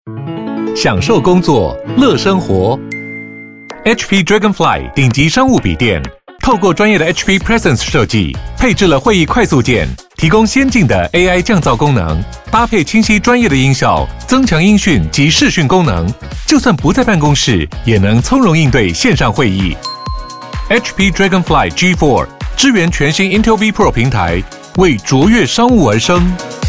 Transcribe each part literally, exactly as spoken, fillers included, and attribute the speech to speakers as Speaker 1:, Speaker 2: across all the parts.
Speaker 1: 享受工作，乐生活。H P Dragonfly 顶级商务笔电，透过专业的 H P Presence 设计，配置了会议快速键，提供先进的 A I 降噪功能，搭配清晰专业的音效，增强音讯及视讯功能，就算不在办公室，也能从容应对线上会议。H P Dragonfly G 四 支援全新 Intel V Pro 平台，为卓越商务而生。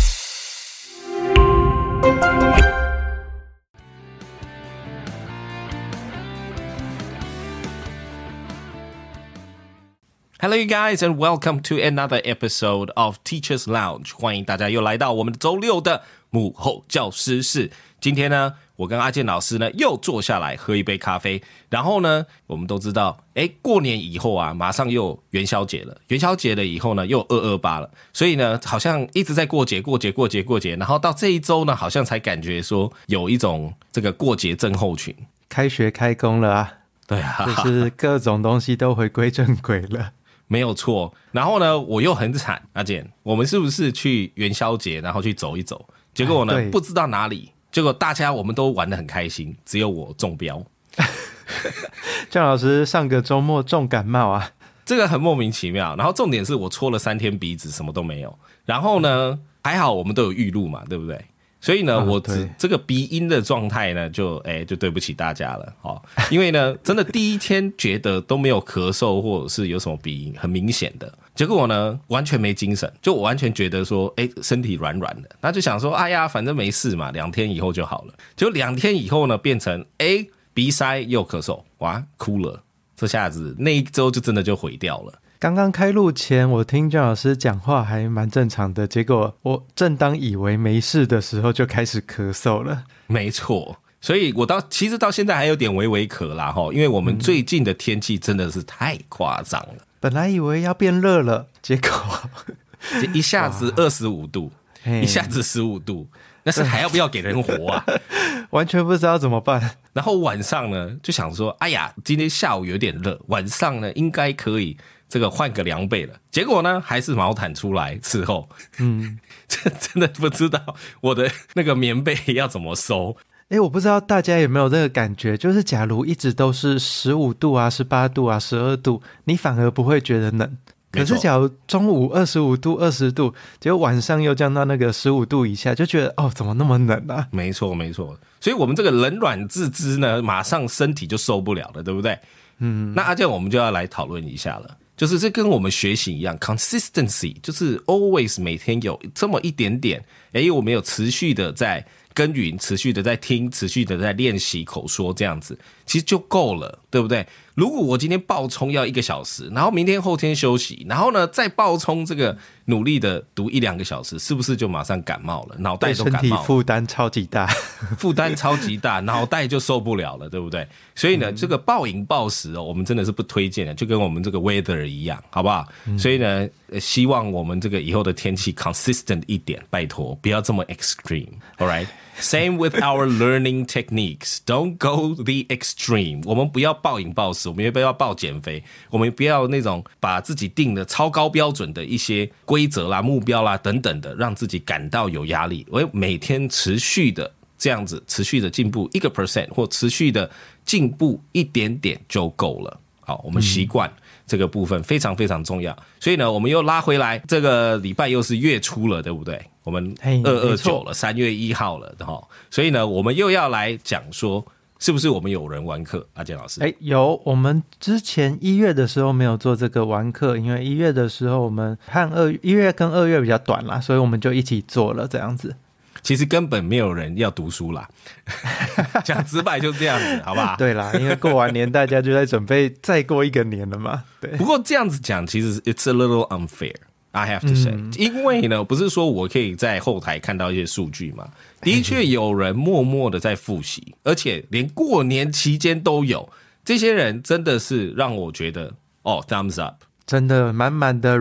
Speaker 2: Hello you guys and welcome to another episode of Teachers Lounge. 欢迎大家又来到我们的周六的幕后教师室。今天呢，我跟阿健老师呢又坐下来喝一杯咖啡。然后呢，我们都知道，诶，过年以后啊，马上又元宵节了。元宵节了以后呢，又二二八了。所以呢，好像一直在过节、过节、过节、过节。然后到这一周呢，好像才感觉说有一种这个过节症候群。
Speaker 3: 开学开工了啊，
Speaker 2: 对啊，
Speaker 3: 就是各种东西都回归正轨了。
Speaker 2: 没有错，然后呢，我又很惨，阿健，我们是不是去元宵节，然后去走一走？结果呢，不知道哪里，结果大家我们都玩得很开心，只有我中标。
Speaker 3: 姜老师上个周末重感冒啊，
Speaker 2: 这个很莫名其妙。然后重点是我搓了三天鼻子，什么都没有。然后呢，还好我们都有预录嘛，对不对？所以呢，啊、我只这个鼻音的状态呢，就哎就对不起大家了哦。因为呢，真的第一天觉得都没有咳嗽或者是有什么鼻音很明显的，结果呢完全没精神，就我完全觉得说，哎身体软软的，那就想说，哎呀反正没事嘛，两天以后就好了。结果两天以后呢，变成哎鼻塞又咳嗽，哇哭了，这下子那一周就真的就毁掉了。
Speaker 3: 刚刚开录前，我听姜老师讲话还蛮正常的，结果我正当以为没事的时候，就开始咳嗽了。
Speaker 2: 没错，所以我到其实到现在还有点微微咳啦齁，因为我们最近的天气真的是太夸张了。
Speaker 3: 本来以为要变热了，结果
Speaker 2: 一下子二十五度，一下子十五度，那是还要不要给人活啊？
Speaker 3: 完全不知道怎么办。
Speaker 2: 然后晚上呢，就想说，哎呀，今天下午有点热，晚上呢应该可以这个换个凉被了。结果呢，还是毛毯出来伺候。嗯，这真的不知道我的那个棉被要怎么收。
Speaker 3: 欸，我不知道大家有没有这个感觉，就是假如一直都是十五度啊、十八度啊、十二度，你反而不会觉得冷。可是假如中午二十五度、二十度，结果晚上又降到那个十五度以下，就觉得哦，怎么那么冷啊？
Speaker 2: 没错，没错。所以我们这个冷暖自知呢，马上身体就受不了了，对不对？嗯，那这样我们就要来讨论一下了。就是这跟我们学习一样 consistency 就是 always 每天有这么一点点，诶我们有持续的在耕耘，持续的在听，持续的在练习口说，这样子其实就够了，对不对？如果我今天爆冲要一个小时，然后明天后天休息，然后呢再爆冲这个努力的读一两个小时，是不是就马上感冒了？脑袋都感冒了，
Speaker 3: 身体负担超级大，
Speaker 2: 负担超级大，脑袋就受不了了，对不对？所以呢，嗯、这个暴饮暴食哦，我们真的是不推荐的，就跟我们这个 weather 一样，好不好？嗯、所以呢，希望我们这个以后的天气 consistent 一点，拜托，不要这么 extreme。All right。Same with our learning techniques. Don't go the extreme. 我们不要暴饮暴食，我们也不要暴减肥，我们不要那种把自己定的超高标准的一些规则啦、目标啦等等的，让自己感到有压力。我每天持续的这样子，持续的进步一个 percent 或持续的进步一点点就够了。好，我们习惯。嗯这个部分非常非常重要，所以呢，我们又拉回来，这个礼拜又是月初了，对不对？我们二二九了，三月一号了，哈，所以呢，我们又要来讲说，是不是我们有人玩课？阿健老师，
Speaker 3: 哎，有，我们之前一月的时候没有做这个玩课，因为一月的时候我们和二一月跟二月比较短啦，所以我们就一起做了这样子。
Speaker 2: 其实根本没有人要读书啦，讲直白就这样子，好不好？
Speaker 3: 对啦，因为过完年大家就在准备再过一个年了嘛。对。
Speaker 2: 不过这样子讲，其实 it's a little unfair, I have to say，嗯、因为呢，不是说我可以在后台看到一些数据嘛，的确有人默默的在复习，而且连过年期间都有，这些人真的是让我觉得哦 ，thumbs up，
Speaker 3: 真的满满的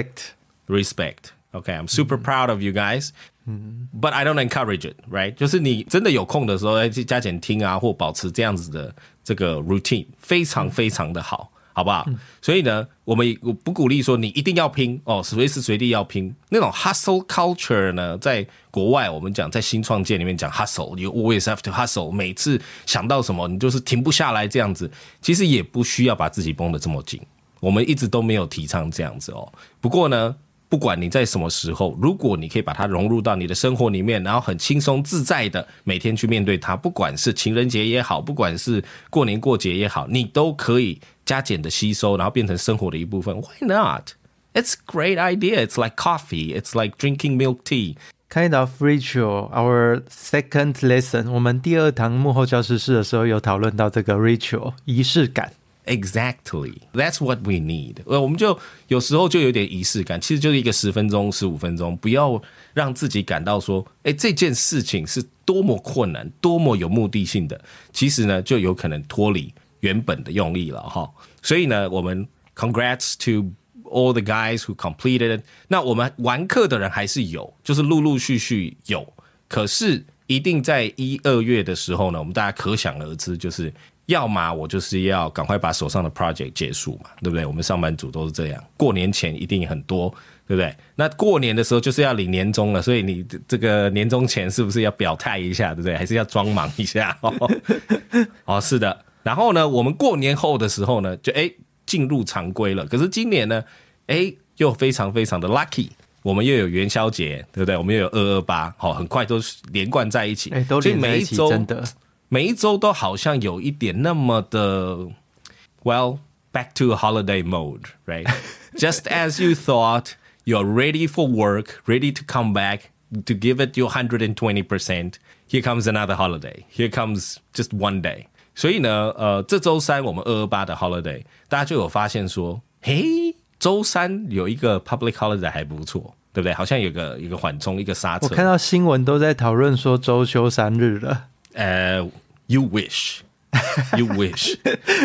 Speaker 2: respect，respect。Okay, I'm super proud of you guys. But I don't encourage it, right? 就是你真的有空的时候，加减听啊，或保持这样子的这个 routine， 非常非常的好。 好不好？嗯、所以呢，我们我不鼓励说你一定要拼哦，随时随地要拼。那种 hustle culture 呢，在国外我们讲，在新创界里面讲 hustle，you always have to hustle。每次想到什么，你就是停不下来这样子。其实也不需要把自己绷得这么紧，我们一直都没有提倡这样子哦。不过呢，不管你在什么时候，如果你可以把它融入到你的生活里面，然后很轻松自在的每天去面对它，不管是情人节也好，不管是过年过节也好，你都可以加减的吸收，然后变成生活的一部分。Why not? It's a great idea. It's like coffee. It's like drinking milk tea.
Speaker 3: Kind of ritual. Our second lesson. 我们第二堂幕后教师室的时候有讨论到这个 ritual 仪式感。
Speaker 2: Exactly. That's what we need. 我们就有时候就有点仪式感，其实就是一个十分钟、十五分钟，不要让自己感到说，哎，这件事情是多么困难、多么有目的性的，其实呢，就有可能脱离原本的用意了哈。所以呢，我们 congrats to all the guys who completed it. 那我们完课的人还是有，就是陆陆续续有，可是一定在一二月的时候呢，我们大家可想而知，就是要么我就是要赶快把手上的 project 结束嘛，对不对？我们上班族都是这样，过年前一定很多，对不对？那过年的时候就是要领年终了，所以你这个年终前是不是要表态一下，对不对？还是要装忙一下？哦，是的。然后呢，我们过年后的时候呢，就哎进入常规了。可是今年呢，哎又非常非常的 lucky。我们又有元宵节，对不对？我们又有二二八，好，很快都连贯在一起，
Speaker 3: 哎，都连在一起，真的。
Speaker 2: 每一周都好像有一点那么的 well back to holiday mode, right? Just as you thought you're ready for work, ready to come back, to give it your one hundred twenty percent, here comes another holiday. Here comes just one day. 所以呢，呃，这周三我们二二八的 holiday， 大家就有发现说，嘿，周三有一个 public holiday 还不错，对不对？好像有个一个缓冲，一个刹车。
Speaker 3: 我看到新闻都在讨论说周休三日了。
Speaker 2: 呃、uh,You wish, you wish,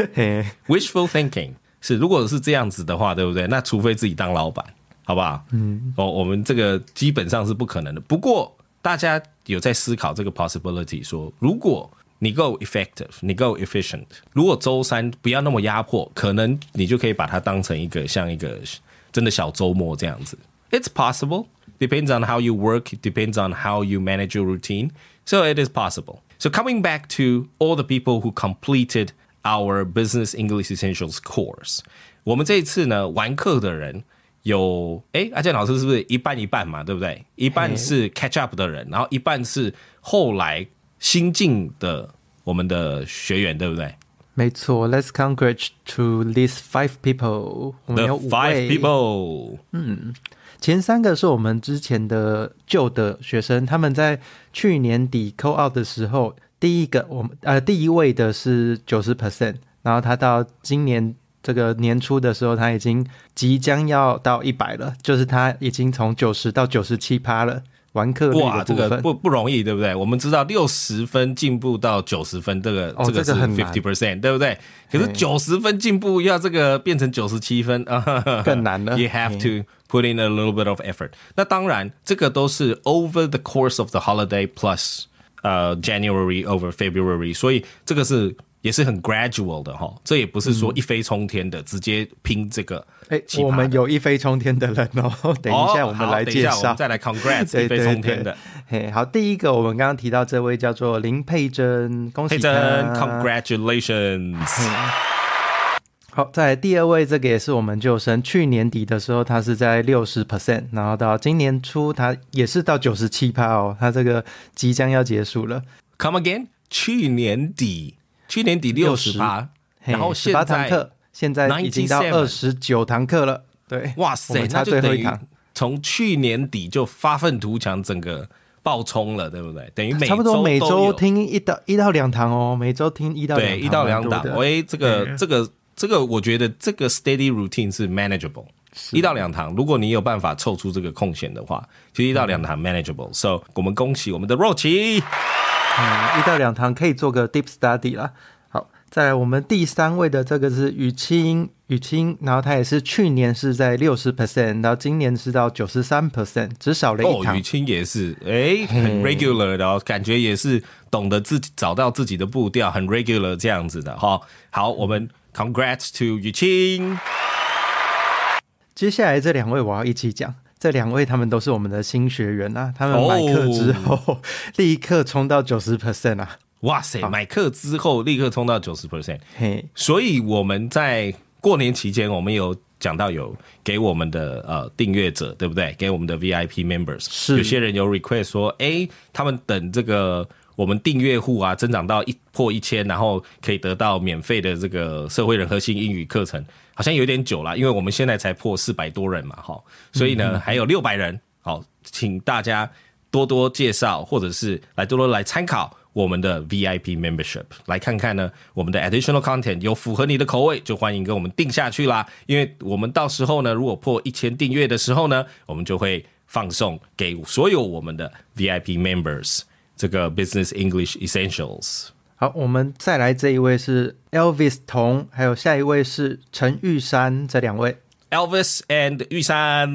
Speaker 2: wishful thinking 是，如果是这样子的话，对不对？那除非自己当老板，好不好？嗯，哦，我们这个基本上是不可能的。不过大家有在思考这个 possibility， 说如果你够 effective， 你够 efficient， 如果周三不要那么压迫，可能你就可以把它当成一个像一个真的小周末这样子。It's possible. Depends on how you work. Depends on how you manage your routine. So it is possible.So coming back to all the people who completed our Business English Essentials course, 我们这一次呢完课的人有，哎，阿健老师是不是一半一半嘛？对不对？一半是 catch up 的人，然后一半是后来新进的我们的学员，对不对？
Speaker 3: 没错 ，Let's congratulate to these five people. 我们有五位
Speaker 2: The five people.
Speaker 3: 嗯。前三个是我们之前的旧的学生，他们在去年底 call out 的时候，第一个我们呃第一位的是 百分之九十， 然后他到今年这个年初的时候，他已经即将要到一百了，就是他已经从九十到 百分之九十七 了。完课率的部分，
Speaker 2: 哇，这个不不容易，对不对？我们知道六十分进步到九十分，这个、哦、这个是 百分之五十， 对不对？可是九十分进步要这个变成九十七分
Speaker 3: 更难了。
Speaker 2: You have to put in a little bit of effort. 那当然，这个都是 over the course of the holiday plus 呃、uh, January over February， 所以这个是也是很 gradual 的哈，这也不是说一飞冲天的，嗯、直接拼这个。
Speaker 3: 哎，我们有一飞冲天的人哦，等一下我们来介绍，
Speaker 2: 哦、我们再来 congrats 一飞冲天的。
Speaker 3: 嘿，好，第一个我们刚刚提到这位叫做林佩珍，恭喜她
Speaker 2: ，Congratulations。
Speaker 3: 好，再来第二位，这个也是我们旧生，去年底的时候他是在 百分之六十， 然后到今年初他也是到 百分之九十七 哦，他这个即将要结束了。
Speaker 2: Come again？ 去年底，去年底 百分之六十， 然后现在十八
Speaker 3: 堂课，现在已经到二十九堂课了。对，
Speaker 2: 哇塞，那就等于从去年底就发愤图强，整个爆冲了，对不对？等于每周
Speaker 3: 差不多每周听一到一到两堂哦，每周听一到两堂，
Speaker 2: 对，一到两堂。喂，这个、嗯、这个这个，我觉得这个 steady routine 是 manageable， 一到两堂，如果你有办法凑出这个空闲的话，其实一到两堂 manageable、嗯。So 我们恭喜我们的若琪，
Speaker 3: 嗯，一到两堂可以做个 deep study 啦。好，再来我们第三位的这个是雨清。雨清，然后他也是去年是在 百分之六十， 然后今年是到 百分之九十三， 只少了一堂。
Speaker 2: 哦，雨清也是，哎，很 regular 的、哦，感觉也是懂得自己找到自己的步调，很 regular 这样子的哈、哦。好，我们 Congrats to 雨清。
Speaker 3: 接下来这两位我要一起讲，这两位他们都是我们的新学员啊，他们买课之后、oh. 立刻冲到 百分之九十 啊！
Speaker 2: 哇塞，买课之后立刻冲到 百分之九十 嘿，所以我们在过年期间，我们有讲到有给我们的呃订阅者，对不对？给我们的 V I P members， 是有些人有 request 说，哎，他们等这个我们订阅户啊增长到一破一千，然后可以得到免费的这个社会人核心英语课程，好像有点久了，因为我们现在才破四百多人嘛，哈，所以呢、嗯、还有六百人，好，请大家多多介绍，或者是来多多来参考我们的 V I P membership， 来看看呢我们的 additional content 有符合你的口味，就欢迎跟我们订下去啦。因为我们到时候呢，如果破一千订阅的时候呢，我们就会放送给所有我们的 V I P members 这个 Business English Essentials。
Speaker 3: 好，我们再来这一位是 Elvis 童，还有下一位是陈玉山，这两位
Speaker 2: Elvis and 玉山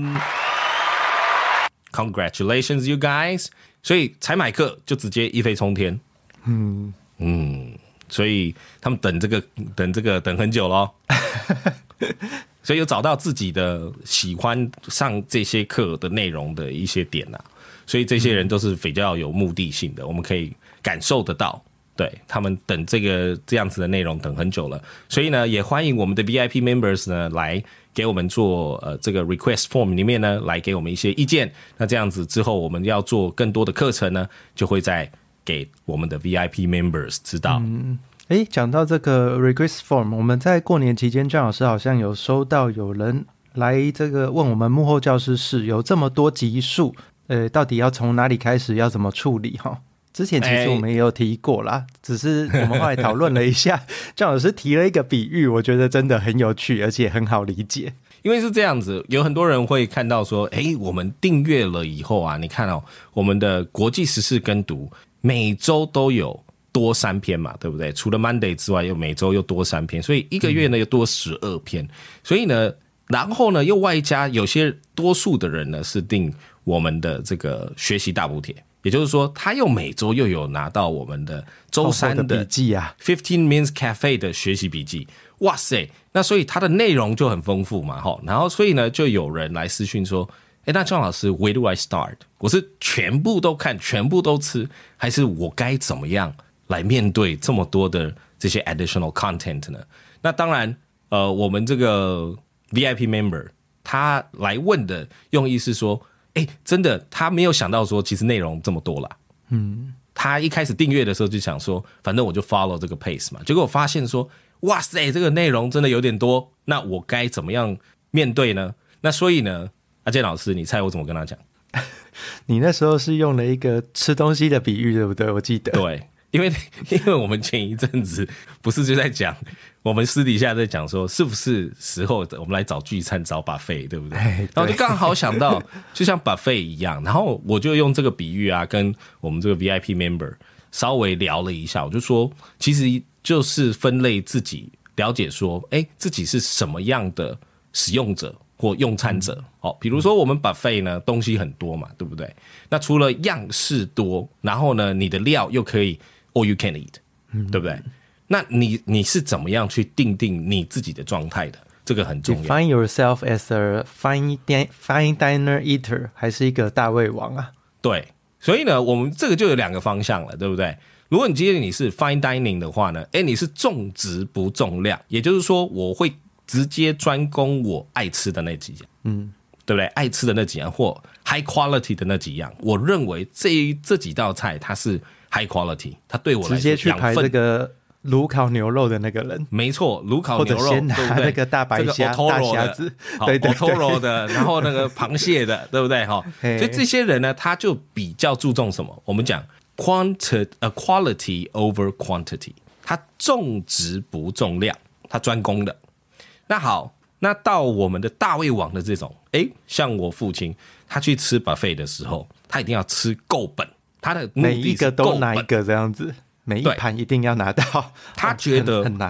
Speaker 2: Congratulations you guys， 所以才买课就直接一飞冲天。嗯嗯，所以他们等这个等这个等很久咯所以有找到自己的喜欢上这些课的内容的一些点啊，所以这些人都是比较有目的性的，我们可以感受得到，对，他们等这个这样子的内容等很久了，所以呢，也欢迎我们的 V I P members 呢来给我们做呃这个 request form 里面呢来给我们一些意见，那这样子之后我们要做更多的课程呢，就会在给我们的 V I P members 知道。
Speaker 3: 嗯，诶，讲到这个 request form， 我们在过年期间，张老师好像有收到有人来这个问我们幕后教师室有这么多集数，呃，到底要从哪里开始，要怎么处理哈？之前其实我们也有提过啦，只是我们后来讨论了一下，张老师提了一个比喻，我觉得真的很有趣，而且很好理解。
Speaker 2: 因为是这样子，有很多人会看到说，诶，我们订阅了以后啊，你看哦，我们的国际时事跟读每周都有多三篇嘛，对不对？除了 Monday 之外，又每周又多三篇，所以一个月呢又多十二篇。所以呢，然后呢又外加有些多数的人呢是订我们的这个学习大补帖，也就是说，他又每周又有拿到我们的周三的
Speaker 3: 笔记啊
Speaker 2: ，fifteen Minutes Cafe 的学习笔记。哇塞，那所以它的内容就很丰富嘛，齁。然后所以呢，就有人来私讯说，哎，那张老师 ，Where do I start？ 我是全部都看，全部都吃，还是我该怎么样来面对这么多的这些 additional content 呢？那当然，呃，我们这个 V I P member 他来问的用意是说，哎，真的他没有想到说，其实内容这么多啦。嗯，他一开始订阅的时候就想说，反正我就 follow 这个 pace 嘛。结果我发现说，哇塞，这个内容真的有点多，那我该怎么样面对呢？那所以呢，阿健老师，你猜我怎么跟他讲？
Speaker 3: 你那时候是用了一个吃东西的比喻，对不对？我记得。
Speaker 2: 对，因为因为我们前一阵子不是就在讲，我们私底下在讲说，是不是时候我们来找聚餐找 buffet， 对不对？对，然后就刚好想到，就像 buffet 一样，然后我就用这个比喻啊，跟我们这个 V I P member 稍微聊了一下，我就说，其实就是分类自己，了解说，哎，自己是什么样的使用者或用餐者。哦，比如说我们 buffet 呢，东西很多嘛，对不对？那除了样式多，然后呢，你的料又可以 all you can eat， 对不对？那你你是怎么样去定定你自己的状态的？这个很重要。
Speaker 3: Define yourself as a fine fine diner eater， 还是一个大胃王啊？
Speaker 2: 对，所以呢，我们这个就有两个方向了，对不对？如果你今天你是 fine dining 的话呢，哎，你是重质不重量，也就是说，我会直接专攻我爱吃的那几样，嗯，对不对？爱吃的那几样或 high quality 的那几样，我认为这这几道菜它是 high quality， 它对我来说
Speaker 3: 直接去排这个炉烤牛肉的那个人，
Speaker 2: 没错，炉烤牛肉，
Speaker 3: 或者先拿那个大白虾、这个、大虾子，对对对
Speaker 2: ，otoro 的，然后那个螃蟹的，对不对？哈，所以这些人呢，他就比较注重什么？我们讲 quantity， 呃 quality over quantity， 他重质不重量，他专攻的。那好，那到我们的大胃王的这种，诶，像我父亲，他去吃 buffet 的时候，他一定要吃够本，他的目的是
Speaker 3: 每一个都拿一个这样子，每一盘一定要拿到，
Speaker 2: 他觉得
Speaker 3: 很难。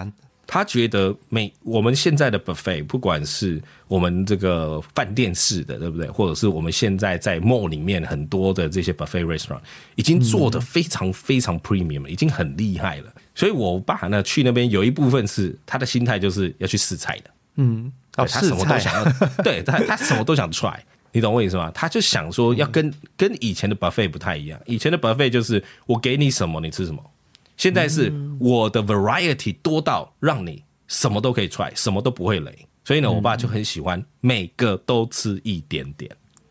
Speaker 2: 他觉得每我们现在的 buffet， 不管是我们这个饭店式的，对不对？或者是我们现在在 mall 里面很多的这些 buffet restaurant， 已经做得非常非常 premium， 已经很厉害了。所以我爸呢去那边有一部分是他的心态就是要去试菜的，
Speaker 3: 嗯，哦，
Speaker 2: 他什么都想要，对他他什么都想 try。你懂我意思吗？他就想说要跟、嗯、跟以前的 buffet 不太一样，以前的 buffet 就是我给你什么你吃什么，现在是我的 variety 多到让你什么都可以 try， 什么都不会雷。所以呢，我爸就很喜欢每个都吃一点点。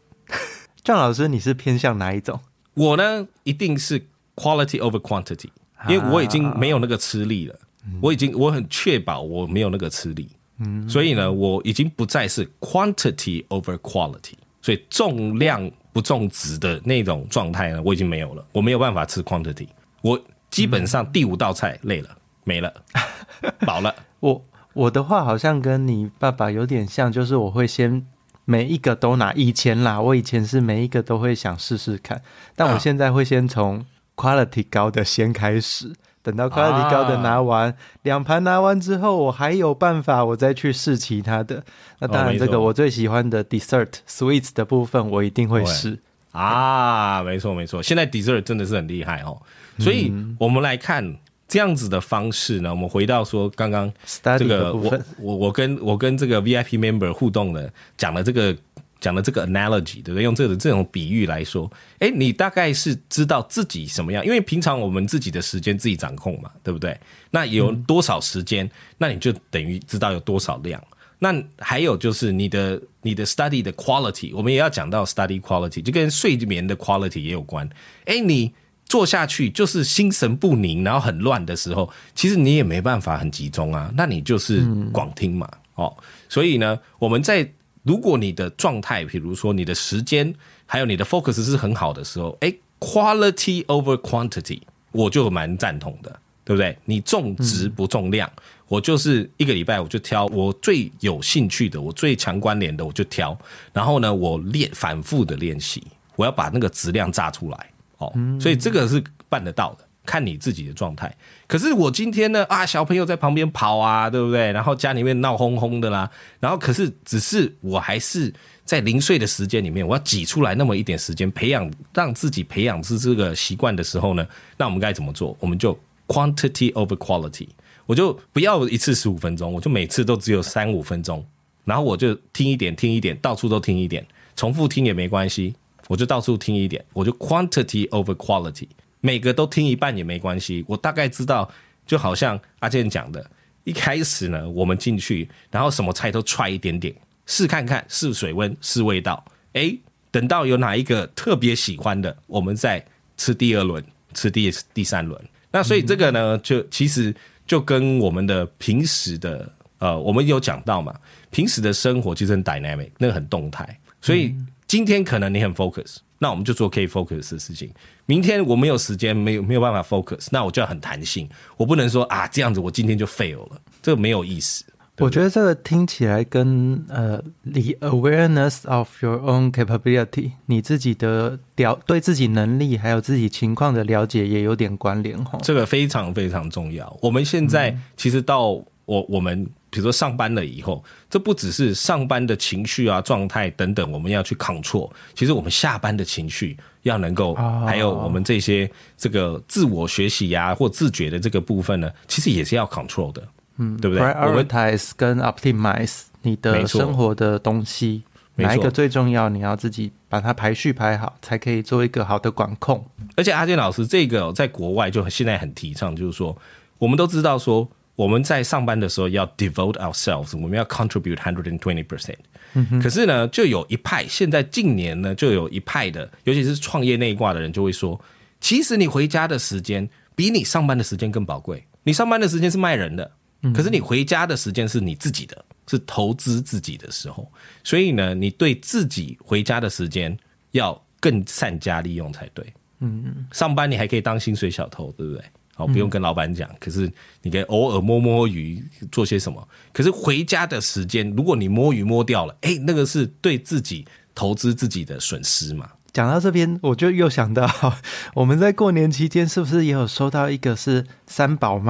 Speaker 3: John 老师，你是偏向哪一种？
Speaker 2: 我呢，一定是 quality over quantity， 因为我已经没有那个吃力了，啊、我已经我很确保我没有那个吃力，嗯、所以呢，我已经不再是 quantity over quality。所以重量不重质的那种状态呢，我已经没有了，我没有办法吃 quantity， 我基本上第五道菜累了没了，饱了。
Speaker 3: 我我的话好像跟你爸爸有点像，就是我会先每一个都拿，以前啦，我以前是每一个都会想试试看，但我现在会先从 quality 高的先开始。等到 quality 高的拿完，两、啊、盘拿完之后，我还有办法，我再去试其他的。那当然，这个我最喜欢的 dessert sweets 的部分，我一定会试
Speaker 2: 啊。没错没错，现在 dessert 真的是很厉害哦。所以我们来看这样子的方式呢，我们回到说刚刚这个我我我跟我跟这个 V I P member 互动的，讲了这个。讲的这个 analogy， 对不对？用这个这种比喻来说，哎，你大概是知道自己什么样，因为平常我们自己的时间自己掌控嘛，对不对？那有多少时间，嗯、那你就等于知道有多少量。那还有就是你的你的 study 的 quality， 我们也要讲到 study quality， 就跟睡眠的 quality 也有关。哎，你做下去就是心神不宁，然后很乱的时候，其实你也没办法很集中啊，那你就是广听嘛，嗯、哦。所以呢，我们在如果你的状态，比如说你的时间，还有你的 focus 是很好的时候，哎 ，quality over quantity， 我就蛮赞同的，对不对？你重质不重量，嗯、我就是一个礼拜我就挑我最有兴趣的，我最强关联的我就挑，然后呢，我练反复的练习，我要把那个质量炸出来，哦，嗯、所以这个是办得到的。看你自己的状态，可是我今天呢啊，小朋友在旁边跑啊，对不对？然后家里面闹哄哄的啦，然后可是只是我还是在零碎的时间里面，我要挤出来那么一点时间，培养让自己培养出这个习惯的时候呢，那我们该怎么做？我们就 quantity over quality， 我就不要一次十五分钟，我就每次都只有三五分钟，然后我就听一点听一点，到处都听一点，重复听也没关系，我就到处听一点，我就 quantity over quality。每个都听一半也没关系，我大概知道，就好像阿健讲的，一开始呢，我们进去，然后什么菜都 try 一点点，试看看，试水温，试味道，哎，等到有哪一个特别喜欢的，我们再吃第二轮，吃第第三轮。那所以这个呢，就其实就跟我们的平时的，呃，我们有讲到嘛，平时的生活其实很 dynamic， 那个很动态，所以今天可能你很 focus。那我们就做可以 focus 的事情。明天我没有时间，没有没有办法 focus， 那我就要很弹性。我不能说啊，这样子我今天就 fail 了，这个没有意思。
Speaker 3: 我觉得这个听起来跟呃 the awareness of your own capability， 你自己的了对自己能力还有自己情况的了解也有点关联齁。
Speaker 2: 这个非常非常重要。我们现在其实到我我们比如说上班了以后，这不只是上班的情绪啊、状态等等，我们要去 control。其实我们下班的情绪要能够，哦、还有我们这些这个自我学习啊或自觉的这个部分呢，其实也是要 control 的，嗯，对不对
Speaker 3: ？prioritize 跟 optimize 你的生活的东西，哪一个最重要？你要自己把它排序排好，才可以做一个好的管控。
Speaker 2: 而且阿健老师这个在国外就现在很提倡，就是说我们都知道说。我们在上班的时候要 devote ourselves， 我们要 contribute one hundred twenty percent。可是呢，就有一派，现在近年呢，就有一派的，尤其是创业那一挂的人，就会说，其实你回家的时间比你上班的时间更宝贵。你上班的时间是卖人的，可是你回家的时间是你自己的，是投资自己的时候。所以呢，你对自己回家的时间要更善加利用才对。嗯，上班你还可以当薪水小偷，对不对？好，不用跟老板讲，可是你可以偶尔摸摸鱼，做些什么。可是回家的时间，如果你摸鱼摸掉了，哎，那个是对自己投资自己的损失嘛。
Speaker 3: 讲到这边，我就又想到，我们在过年期间是不是也有收到一个是三宝妈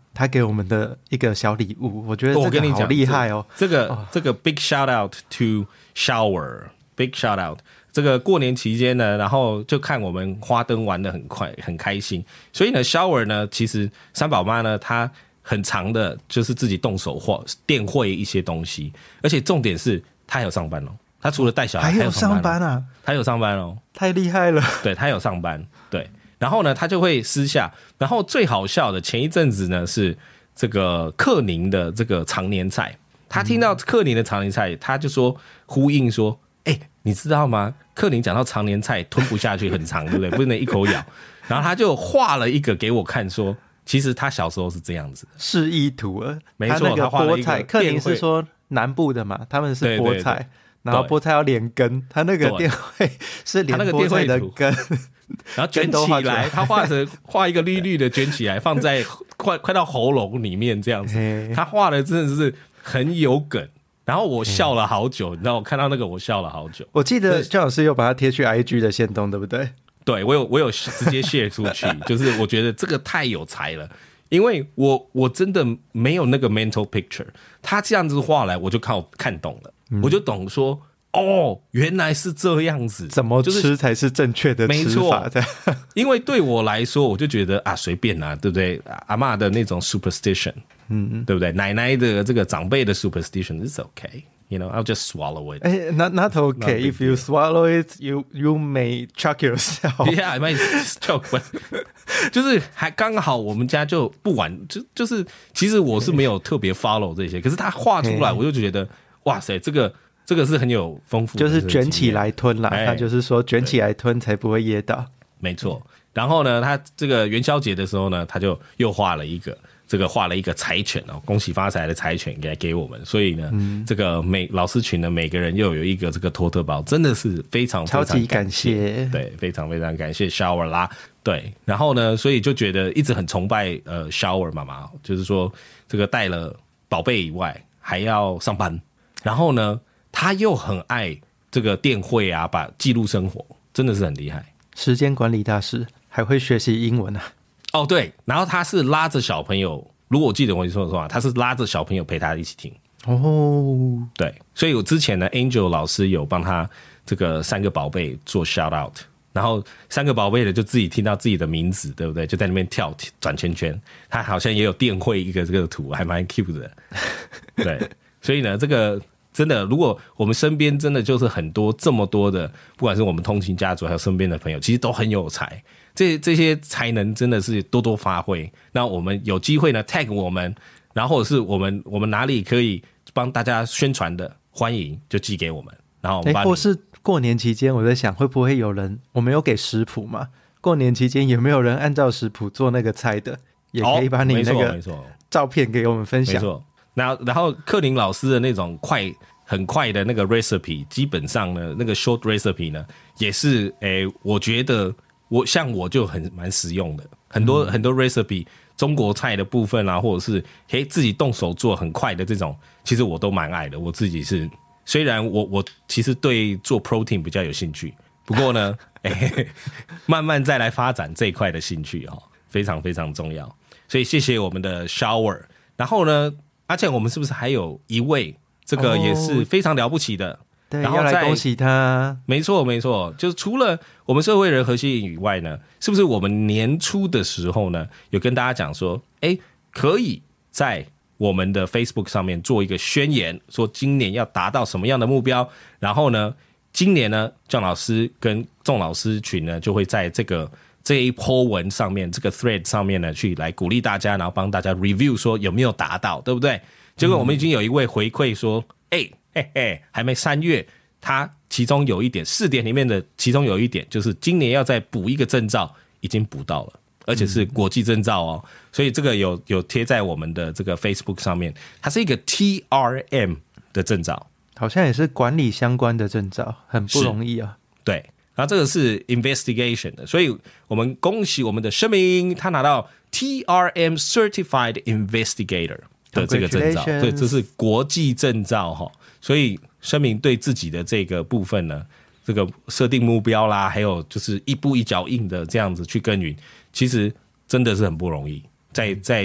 Speaker 3: 他给我们的一个小礼物，我觉得这个好厉害哦。
Speaker 2: 这个、哦、这个 big shout out to Shower， big shout out。这个过年期间呢，然后就看我们花灯玩得很快很开心，所以呢 Shower 呢，其实三宝妈呢她很常的就是自己动手画电绘一些东西，而且重点是她还有上班哦，她除了带小孩
Speaker 3: 还有上班啊，
Speaker 2: 她有上班哦，
Speaker 3: 太厉害了。
Speaker 2: 对，她有上班，对，然后呢她就会私下，然后最好笑的前一阵子呢是这个克宁的这个常年菜，他听到克宁的常年菜，他就说呼应说，哎、欸，你知道吗？克宁讲到常年菜吞不下去很长，对不对？不能一口咬。然后他就画了一个给我看，说其实他小时候是这样子的
Speaker 3: 示意图了。
Speaker 2: 没错，
Speaker 3: 他
Speaker 2: 画了一个
Speaker 3: 菜。克宁是说南部的嘛，他们是菠菜，对对对，然后菠菜要连根，他那个电绘是连菠菜的根，
Speaker 2: 然后卷起来，他画成画一个绿绿的卷起来，放在快快到喉咙里面这样子。他画的真的是很有梗。然后我笑了好久，你知道，我看到那个我笑了好久。
Speaker 3: 我记得姜老师有把它贴去 I G 的限动，对不对？
Speaker 2: 对，我有我有直接 share 出去，就是我觉得这个太有才了，因为我我真的没有那个 mental picture， 他这样子画来，我就看看懂了，嗯、我就懂说，哦，原来是这样子，
Speaker 3: 怎么吃才是正确的吃法？
Speaker 2: 没错，因为对我来说，我就觉得啊，随便啊，对不对？阿嬷的那种 superstition。嗯，对不对？奶奶的这个长辈的 superstition is okay, you know. I'll just swallow it.
Speaker 3: Eh, not not okay. Not If you swallow it, you you may choke yourself.
Speaker 2: Yeah, I might choke. But 就是还刚好我们家就不玩，就就是其实我是没有特别 follow 这些，可是他画出来，我就觉得哇塞，这个这个是很有丰富的，
Speaker 3: 就是卷起来吞啦。他就是说卷起来吞才不会噎到。
Speaker 2: 没错。然后呢，他这个元宵节的时候呢，他就又画了一个。这个画了一个财犬哦，恭喜发财的财犬给给我们，所以呢，嗯、这个每老师群呢每个人又有一个这个托特包，真的是非常非常
Speaker 3: 超级感谢，
Speaker 2: 对，非常非常感谢 Shower 啦，对，然后呢，所以就觉得一直很崇拜呃 Shower 妈妈，就是说这个带了宝贝以外还要上班，然后呢，他又很爱这个电绘啊，把记录生活，真的是很厉害，
Speaker 3: 时间管理大师，还会学习英文啊。
Speaker 2: 哦，对，然后他是拉着小朋友，如果我记得我说的话，他是拉着小朋友陪他一起听。哦，对，所以我之前呢 ，Angel 老师有帮他这个三个宝贝做 shout out， 然后三个宝贝的就自己听到自己的名字，对不对？就在那边跳转圈圈，他好像也有电绘一个这个图，还蛮 cute 的。对，所以呢，这个真的，如果我们身边真的就是很多这么多的，不管是我们通勤家族，还有身边的朋友，其实都很有才。这这些才能真的是多多发挥。那我们有机会呢 tag 我们，然后或者是我们我们哪里可以帮大家宣传的，欢迎就寄给我们。然后我们把你、欸、
Speaker 3: 或是过年期间，我在想会不会有人，我们有给食谱嘛？过年期间有没有人按照食谱做那个菜的？也可以把你那个照片给我们分享。
Speaker 2: 没错，然后然后克林老师的那种快很快的那个 recipe， 基本上呢，那个 short recipe 呢，也是诶，我觉得。我像我就很蛮实用的，很多、嗯、很多 recipe 中国菜的部分啊，或者是可以自己动手做很快的这种，其实我都蛮爱的。我自己是虽然我我其实对做 protein 比较有兴趣，不过呢，欸、慢慢再来发展这一块的兴趣哦，非常非常重要。所以谢谢我们的 Shower。然后呢，阿健，我们是不是还有一位这个也是非常了不起的？哦
Speaker 3: 对，然后要来恭喜他。
Speaker 2: 没错没错，就是除了我们社会人核心以外呢，是不是我们年初的时候呢，有跟大家讲说，哎，可以在我们的 Facebook 上面做一个宣言，说今年要达到什么样的目标，然后呢，今年呢，姜老师跟仲老师群呢，就会在这个这一 po 文上面，这个 thread 上面呢，去来鼓励大家，然后帮大家 review 说有没有达到，对不对？结果我们已经有一位回馈说，哎、嗯。嘿嘿，还没三月，他其中有一点四点里面的其中有一点就是今年要再补一个证照，已经补到了，而且是国际证照哦，所以这个有有贴在我们的这个 Facebook 上面，它是一个 T R M 的证照，
Speaker 3: 好像也是管理相关的证照，很不容易啊。
Speaker 2: 对，然后这个是 investigation 的，所以我们恭喜我们的声明，他拿到 T R M Certified Investigator 的这个证照，对，这是国际证照哈。所以声明对自己的这个部分呢，这个设定目标啦，还有就是一步一脚印的这样子去耕耘，其实真的是很不容易。在在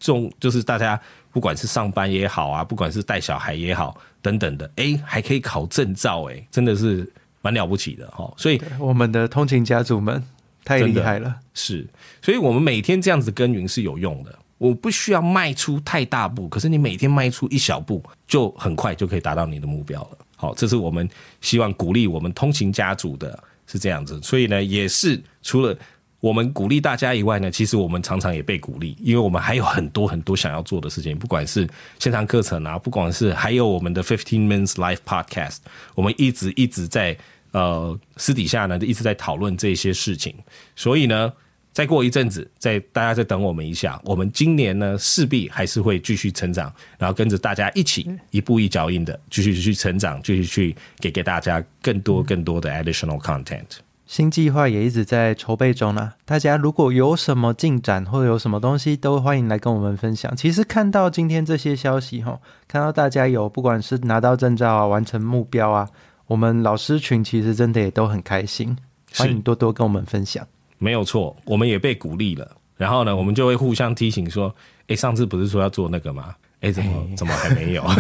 Speaker 2: 重就是大家不管是上班也好啊，不管是带小孩也好等等的，哎，还可以考证照，哎，真的是蛮了不起的哈。所以
Speaker 3: 我们的通勤家族们太厉害了，
Speaker 2: 是，所以我们每天这样子耕耘是有用的。我不需要迈出太大步，可是你每天迈出一小步，就很快就可以达到你的目标了。好，这是我们希望鼓励我们通勤家族的，是这样子。所以呢，也是除了我们鼓励大家以外呢，其实我们常常也被鼓励，因为我们还有很多很多想要做的事情，不管是线上课程啊，不管是还有我们的 fifteen minutes live podcast， 我们一直一直在呃私底下呢一直在讨论这些事情。所以呢，再过一阵子，再大家再等我们一下，我们今年呢势必还是会继续成长，然后跟着大家一起一步一脚印的继续去成长，继续去给给大家更多更多的 additional content。
Speaker 3: 新计划也一直在筹备中啊，大家如果有什么进展或者有什么东西，都欢迎来跟我们分享。其实看到今天这些消息，看到大家有不管是拿到证照啊，完成目标啊，我们老师群其实真的也都很开心，欢迎多多跟我们分享。
Speaker 2: 没有错，我们也被鼓励了，然后呢，我们就会互相提醒说，哎，上次不是说要做那个吗？哎，怎么怎么还没有？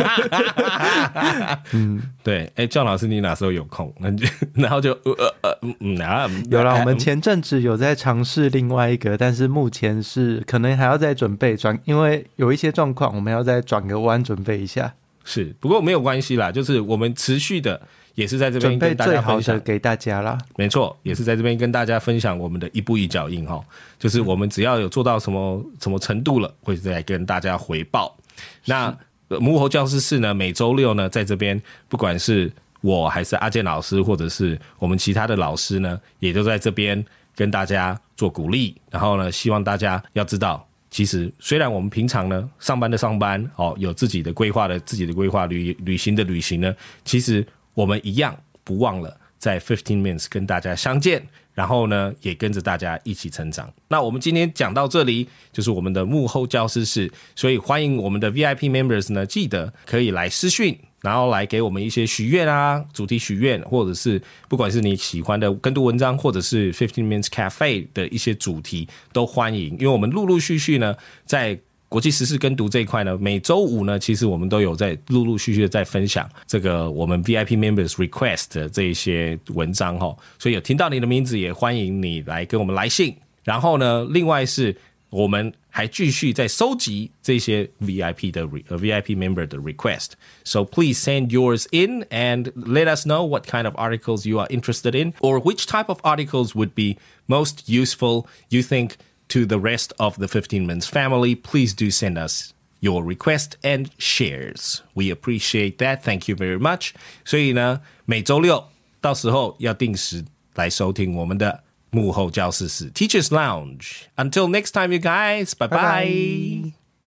Speaker 2: 嗯，对，哎，John老师，你哪时候有空？然后就呃呃嗯啊，
Speaker 3: 有啦，我们前阵子有在尝试另外一个，但是目前是可能还要再准备转，因为有一些状况，我们要再转个弯准备一下。
Speaker 2: 是，不过没有关系啦，就是我们持续的也是在这边跟大家分享，
Speaker 3: 准备最好的给大家啦。
Speaker 2: 没错，也是在这边跟大家分享我们的一步一脚印哈，就是我们只要有做到什么什么程度了，会再跟大家回报。那幕后教室室呢，每周六呢，在这边不管是我还是阿健老师，或者是我们其他的老师呢，也都在这边跟大家做鼓励，然后呢，希望大家要知道。其实，虽然我们平常呢上班的上班，哦，有自己的规划的自己的规划，旅旅行的旅行呢，其实我们一样不忘了在fifteen minutes 跟大家相见，然后呢也跟着大家一起成长。那我们今天讲到这里，就是我们的幕后教师室，所以欢迎我们的 V I P members 呢，记得可以来私讯。然后来给我们一些许愿啊，主题许愿，或者是不管是你喜欢的跟读文章，或者是fifteen minutes cafe 的一些主题都欢迎，因为我们陆陆续续呢，在国际时事跟读这一块呢，每周五呢，其实我们都有在陆陆续续的在分享这个我们 V I P members request 的这一些文章哈，所以有听到你的名字，也欢迎你来跟我们来信。然后呢，另外是我们还继续在收集这些 V I P 的 V I P member 的 request. So please send yours in and let us know what kind of articles you are interested in or which type of articles would be most useful you think to the rest of the fifteen minutes family. Please do send us your request and shares. We appreciate that. Thank you very much. 所以呢，每周六到时候要定时来收听我们的幕后教室室 Teachers Lounge. Until next time, you guys. Bye bye. Bye bye.